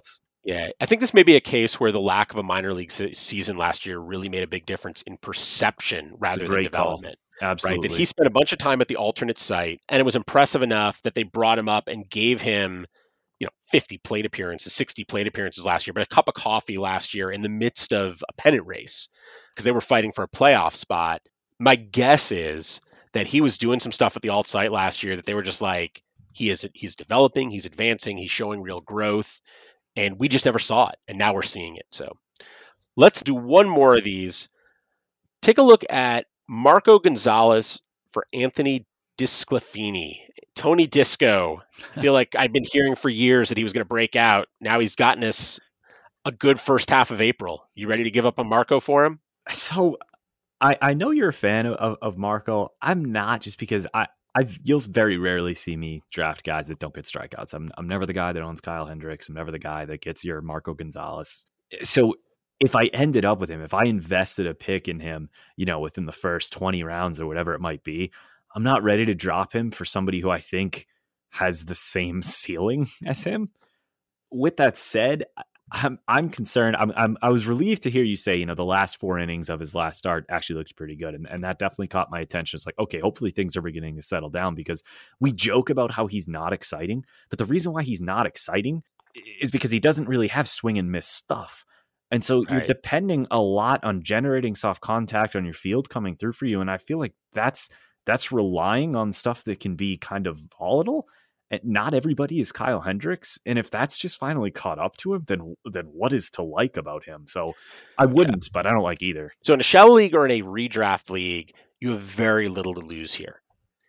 Yeah, I think this may be a case where the lack of a minor league se- season last year really made a big difference in perception It's a rather than great call. development, right? That he Absolutely. spent a bunch of time at the alternate site, and it was impressive enough that they brought him up and gave him, you know, fifty plate appearances, sixty plate appearances last year, but a cup of coffee last year in the midst of a pennant race because they were fighting for a playoff spot. My guess is that he was doing some stuff at the alt site last year that they were just like, he is he's developing, he's advancing, he's showing real growth, and we just never saw it, and now we're seeing it. So let's do one more of these. Take a look at Marco Gonzalez for Anthony Disclafini. Tony Disco. I feel like I've been hearing for years that he was going to break out. Now he's gotten us a good first half of April. You ready to give up on Marco for him? So I, I know you're a fan of, of Marco. I'm not, just because I, I've, you'll very rarely see me draft guys that don't get strikeouts. I'm I'm never the guy that owns Kyle Hendricks. I'm never the guy that gets your Marco Gonzalez. So if I ended up with him, if I invested a pick in him, you know, within the first twenty rounds or whatever it might be, I'm not ready to drop him for somebody who I think has the same ceiling as him. With that said, I'm I'm concerned. I'm, I'm I was relieved to hear you say, you know, the last four innings of his last start actually looked pretty good, and and that definitely caught my attention. It's like, okay, hopefully things are beginning to settle down, because we joke about how he's not exciting, but the reason why he's not exciting is because he doesn't really have swing and miss stuff. And so Right. You're depending a lot on generating soft contact on your field coming through for you. And I feel like that's that's relying on stuff that can be kind of volatile. And not everybody is Kyle Hendricks. And if that's just finally caught up to him, then then what is to like about him? So I wouldn't, yeah. But I don't like either. So in a shallow league or in a redraft league, you have very little to lose here.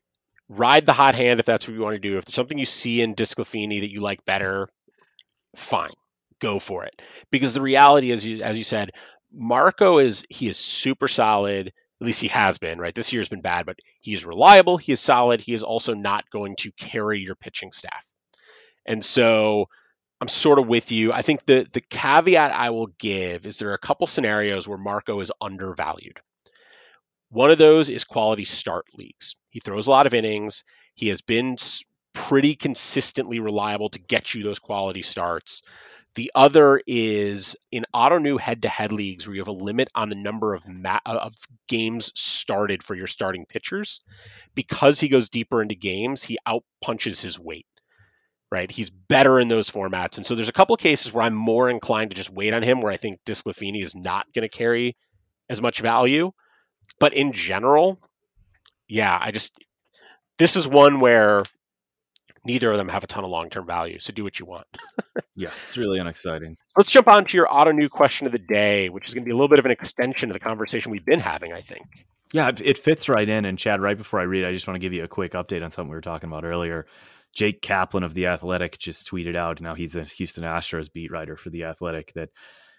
Ride the hot hand if that's what you want to do. If there's something you see in Disclafini that you like better, fine, go for it. Because the reality is, as you said, Marco is he is super solid. At least he has been, right? This year's been bad, but he is reliable. He is solid. He is also not going to carry your pitching staff. And so I'm sort of with you. I think the the caveat I will give is there are a couple scenarios where Marco is undervalued. One of those is quality start leagues. He throws a lot of innings. He has been pretty consistently reliable to get you those quality starts. The other is in auto-new head-to-head leagues where you have a limit on the number of ma- of games started for your starting pitchers. Because he goes deeper into games, he outpunches his weight, right? He's better in those formats. And so there's a couple of cases where I'm more inclined to just wait on him, where I think Disclafini is not going to carry as much value. But in general, yeah, I just, this is one where neither of them have a ton of long-term value. So do what you want. Yeah, it's really unexciting. Let's jump on to your auto new question of the day, which is going to be a little bit of an extension of the conversation we've been having, I think. Yeah, it fits right in. And Chad, right before I read, I just want to give you a quick update on something we were talking about earlier. Jake Kaplan of The Athletic just tweeted out, now he's a Houston Astros beat writer for The Athletic, that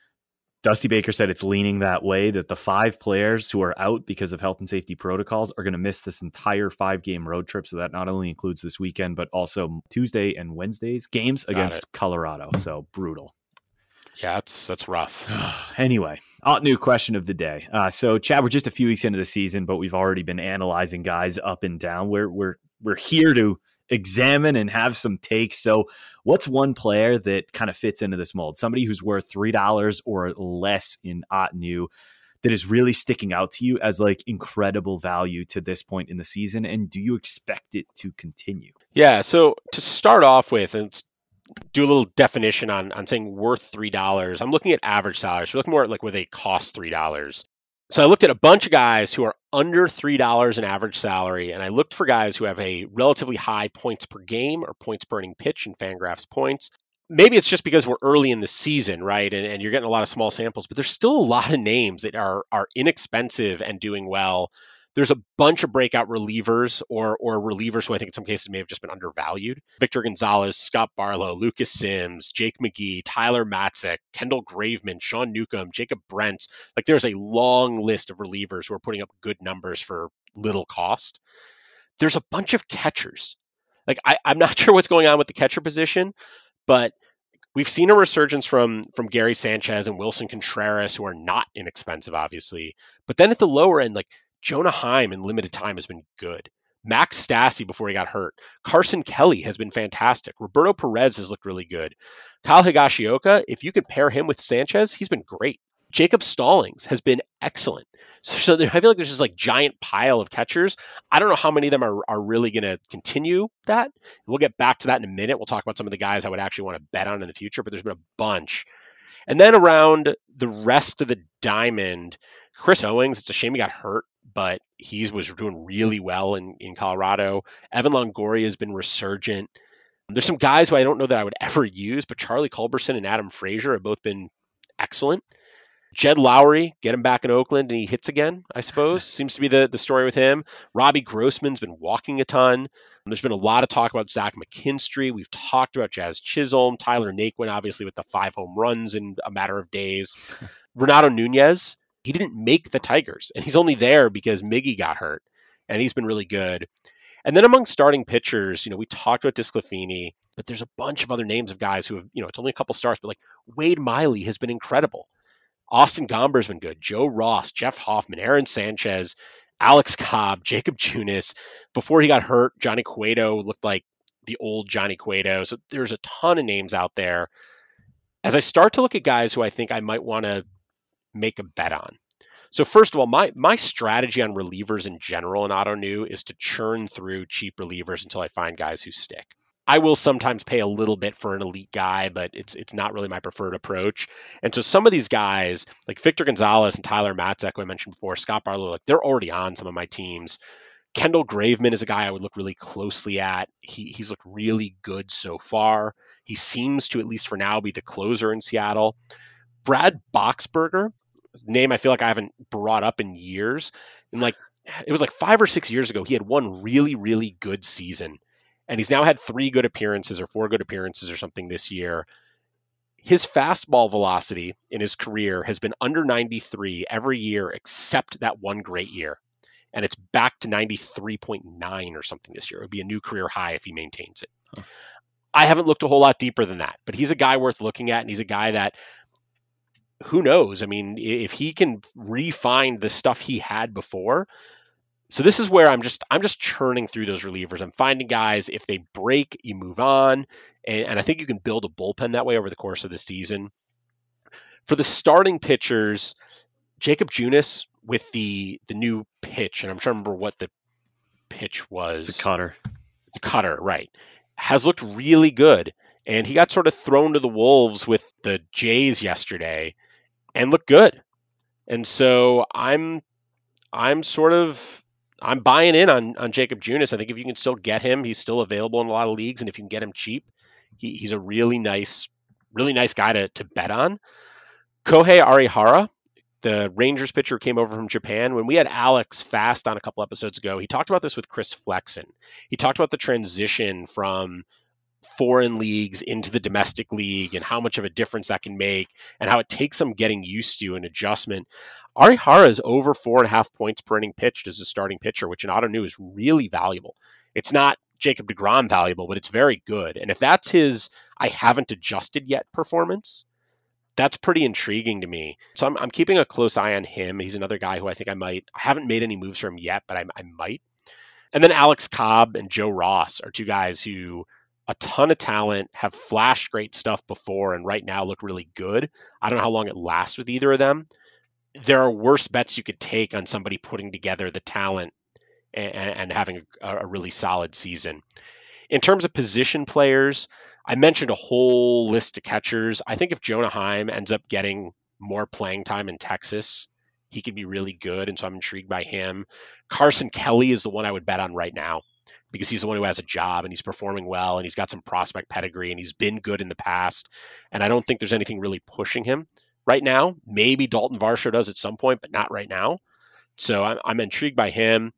Dusty Baker said it's leaning that way, that the five players who are out because of health and safety protocols are going to miss this entire five-game road trip. So that not only includes this weekend, but also Tuesday and Wednesday's games Got against it. Colorado. So brutal. Yeah, that's that's rough. Anyway, hot new question of the day. Uh, so, Chad, we're just a few weeks into the season, but we've already been analyzing guys up and down. We're we're we're here to examine and have some takes. So what's one player that kind of fits into this mold? Somebody who's worth three dollars or less in Ottoneu that is really sticking out to you as like incredible value to this point in the season. And do you expect it to continue? Yeah. So to start off with, and do a little definition on, on saying worth three dollars, I'm looking at average salaries. So we're looking more at like where they cost three dollars. So I looked at a bunch of guys who are under three dollars in average salary, and I looked for guys who have a relatively high points per game or points per inning pitch in Fangraphs points. Maybe it's just because we're early in the season, right? And, and you're getting a lot of small samples, but there's still a lot of names that are are inexpensive and doing well. There's a bunch of breakout relievers or or relievers who I think in some cases may have just been undervalued. Victor Gonzalez, Scott Barlow, Lucas Sims, Jake McGee, Tyler Matzek, Kendall Graveman, Sean Newcomb, Jacob Brents. Like there's a long list of relievers who are putting up good numbers for little cost. There's a bunch of catchers. Like I, I'm not sure what's going on with the catcher position, but we've seen a resurgence from from Gary Sanchez and Wilson Contreras, who are not inexpensive, obviously. But then at the lower end, like Jonah Heim in limited time has been good. Max Stassi before he got hurt. Carson Kelly has been fantastic. Roberto Perez has looked really good. Kyle Higashioka, if you could pair him with Sanchez, he's been great. Jacob Stallings has been excellent. So, so there, I feel like there's this like giant pile of catchers. I don't know how many of them are, are really going to continue that. We'll get back to that in a minute. We'll talk about some of the guys I would actually want to bet on in the future, but there's been a bunch. And then around the rest of the diamond, Chris Owings, it's a shame he got hurt, but he was doing really well in, in Colorado. Evan Longoria has been resurgent. There's some guys who I don't know that I would ever use, but Charlie Culberson and Adam Frazier have both been excellent. Jed Lowry, get him back in Oakland and he hits again, I suppose. Seems to be the, the story with him. Robbie Grossman's been walking a ton. There's been a lot of talk about Zach McKinstry. We've talked about Jazz Chisholm, Tyler Naquin, obviously with the five home runs in a matter of days. Renato Nunez, he didn't make the Tigers, and he's only there because Miggy got hurt, and he's been really good. And then among starting pitchers, you know, we talked about Disclafini, but there's a bunch of other names of guys who have, you know, it's only a couple starts, but like Wade Miley has been incredible. Austin Gomber's been good. Joe Ross, Jeff Hoffman, Aaron Sanchez, Alex Cobb, Jacob Junis. Before he got hurt, Johnny Cueto looked like the old Johnny Cueto. So there's a ton of names out there. As I start to look at guys who I think I might want to make a bet on. So first of all, my my strategy on relievers in general in Auto New is to churn through cheap relievers until I find guys who stick. I will sometimes pay a little bit for an elite guy, but it's it's not really my preferred approach. And so some of these guys, like Victor Gonzalez and Tyler Matzek, who I mentioned before, Scott Barlow, like they're already on some of my teams. Kendall Graveman is a guy I would look really closely at. He he's looked really good so far. He seems to, at least for now, be the closer in Seattle. Brad Boxberger, name I feel like I haven't brought up in years. And like it was like five or six years ago, he had one really, really good season. And he's now had three good appearances or four good appearances or something this year. His fastball velocity in his career has been under ninety-three every year except that one great year. And it's back to ninety-three point nine or something this year. It would be a new career high if he maintains it. Huh. I haven't looked a whole lot deeper than that, but he's a guy worth looking at, and he's a guy that, who knows? I mean, if he can refine the stuff he had before. So this is where I'm just I'm just churning through those relievers. I'm finding guys, if they break, you move on. And, and I think you can build a bullpen that way over the course of the season. For the starting pitchers, Jacob Junis with the the new pitch, and I'm trying to remember what the pitch was. It's a cutter. The cutter, right. Has looked really good. And he got sort of thrown to the wolves with the Jays yesterday and looked good. And so I'm I'm sort of I'm buying in on, on Jacob Junis. I think if you can still get him, he's still available in a lot of leagues. And if you can get him cheap, he, he's a really nice, really nice guy to, to bet on. Kohei Arihara, the Rangers pitcher who came over from Japan. When we had Alex Fast on a couple episodes ago, he talked about this with Chris Flexen. He talked about the transition from foreign leagues into the domestic league and how much of a difference that can make and how it takes some getting used to an adjustment. Arihara is over four and a half points per inning pitched as a starting pitcher, which in Auto New is really valuable. It's not Jacob deGrom valuable, but it's very good. And if that's his I haven't adjusted yet performance, that's pretty intriguing to me. So I'm, I'm keeping a close eye on him. He's another guy who I think I might, I haven't made any moves for him yet, but I, I might. And then Alex Cobb and Joe Ross are two guys who a ton of talent, have flashed great stuff before, and right now look really good. I don't know how long it lasts with either of them. There are worse bets you could take on somebody putting together the talent and, and having a, a really solid season. In terms of position players, I mentioned a whole list of catchers. I think if Jonah Heim ends up getting more playing time in Texas, he could be really good, and so I'm intrigued by him. Carson Kelly is the one I would bet on right now, because he's the one who has a job and he's performing well and he's got some prospect pedigree and he's been good in the past. And I don't think there's anything really pushing him right now. Maybe Dalton Varsho does at some point, but not right now. So I'm, I'm intrigued by him.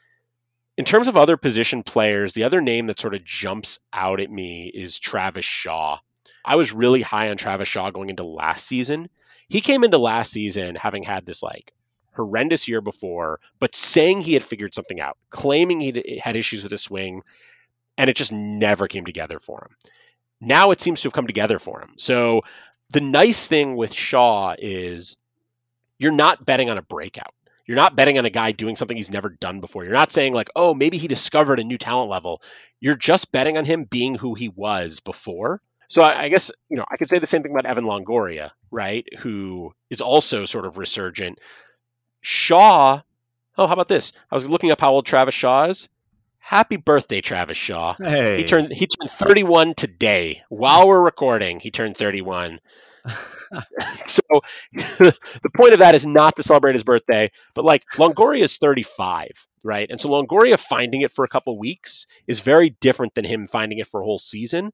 In terms of other position players, the other name that sort of jumps out at me is Travis Shaw. I was really high on Travis Shaw going into last season. He came into last season having had this like horrendous year before, but saying he had figured something out, claiming he had issues with his swing, and it just never came together for him. Now it seems to have come together for him. So the nice thing with Shaw is you're not betting on a breakout. You're not betting on a guy doing something he's never done before. You're not saying like, oh, maybe he discovered a new talent level. You're just betting on him being who he was before. So I, I guess, you know, I could say the same thing about Evan Longoria, right? Who is also sort of resurgent. Shaw, oh, how about this? I was looking up how old Travis Shaw is. Happy birthday, Travis Shaw. Hey. He turned he turned thirty-one today. While we're recording, he turned thirty-one. So the point of that is not to celebrate his birthday, but like Longoria is thirty-five, right? And so Longoria finding it for a couple weeks is very different than him finding it for a whole season.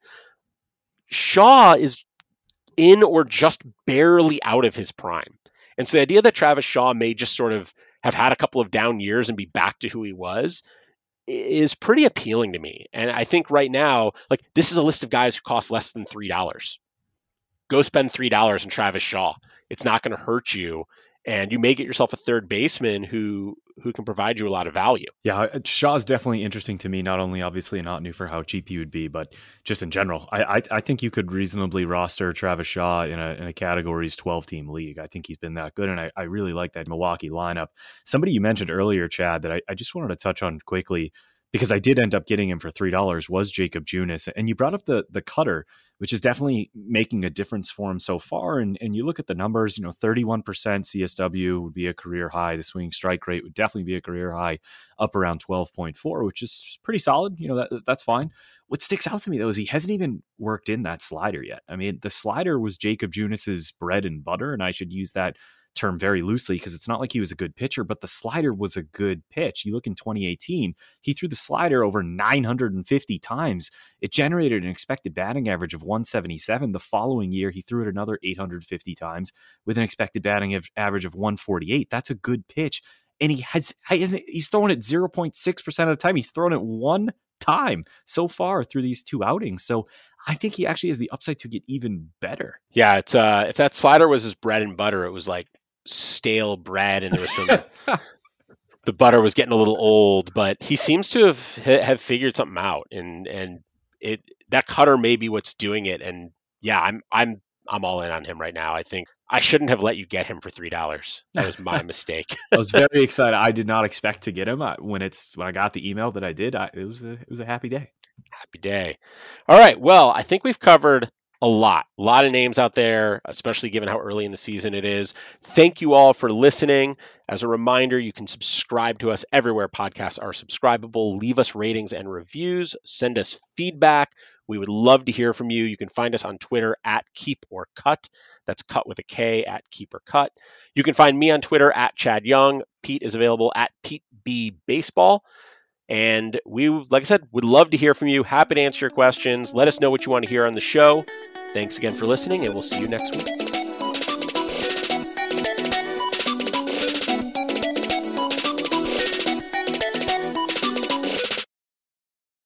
Shaw is in or just barely out of his prime. And so the idea that Travis Shaw may just sort of have had a couple of down years and be back to who he was is pretty appealing to me. And I think right now, like this is a list of guys who cost less than three dollars. Go spend three dollars on Travis Shaw. It's not going to hurt you. And you may get yourself a third baseman who who can provide you a lot of value. Yeah, Shaw's definitely interesting to me, not only obviously not new for how cheap he would be, but just in general. I I, I think you could reasonably roster Travis Shaw in a in a categories twelve-team league. I think he's been that good, and I, I really like that Milwaukee lineup. Somebody you mentioned earlier, Chad, that I, I just wanted to touch on quickly, because I did end up getting him for three dollars, was Jacob Junis. And you brought up the the cutter, which is definitely making a difference for him so far. And and you look at the numbers, you know, thirty-one percent C S W would be a career high. The swinging strike rate would definitely be a career high, up around twelve point four, which is pretty solid. You know, that that's fine. What sticks out to me, though, is he hasn't even worked in that slider yet. I mean, the slider was Jacob Junis's bread and butter, and I should use that term very loosely because it's not like he was a good pitcher, but the slider was a good pitch. You look in twenty eighteen, he threw the slider over nine hundred fifty times. It generated an expected batting average of one seventy-seven. The following year, he threw it another eight hundred fifty times with an expected batting average of one forty-eight. That's a good pitch. And he has, he's thrown it zero point six percent of the time. He's thrown it one time so far through these two outings. So I think he actually has the upside to get even better. Yeah, it's uh, if that slider was his bread and butter, it was like stale bread, and there was some the butter was getting a little old. But he seems to have have figured something out, and and it that cutter may be what's doing it. And yeah, I'm I'm I'm all in on him right now. I think I shouldn't have let you get him for three dollars. That was my mistake. I was very excited. I did not expect to get him I, when it's when I got the email that I did. I, it was a it was a happy day. Happy day. All right. Well, I think we've covered a lot, a lot of names out there, especially given how early in the season it is. Thank you all for listening. As a reminder, you can subscribe to us everywhere podcasts are subscribable. Leave us ratings and reviews. Send us feedback. We would love to hear from you. You can find us on Twitter at Keep or Cut. That's cut with a K, at Keep or Cut. You can find me on Twitter at Chad Young. Pete is available at Pete B Baseball. And we, like I said, would love to hear from you. Happy to answer your questions. Let us know what you want to hear on the show. Thanks again for listening, and we'll see you next week.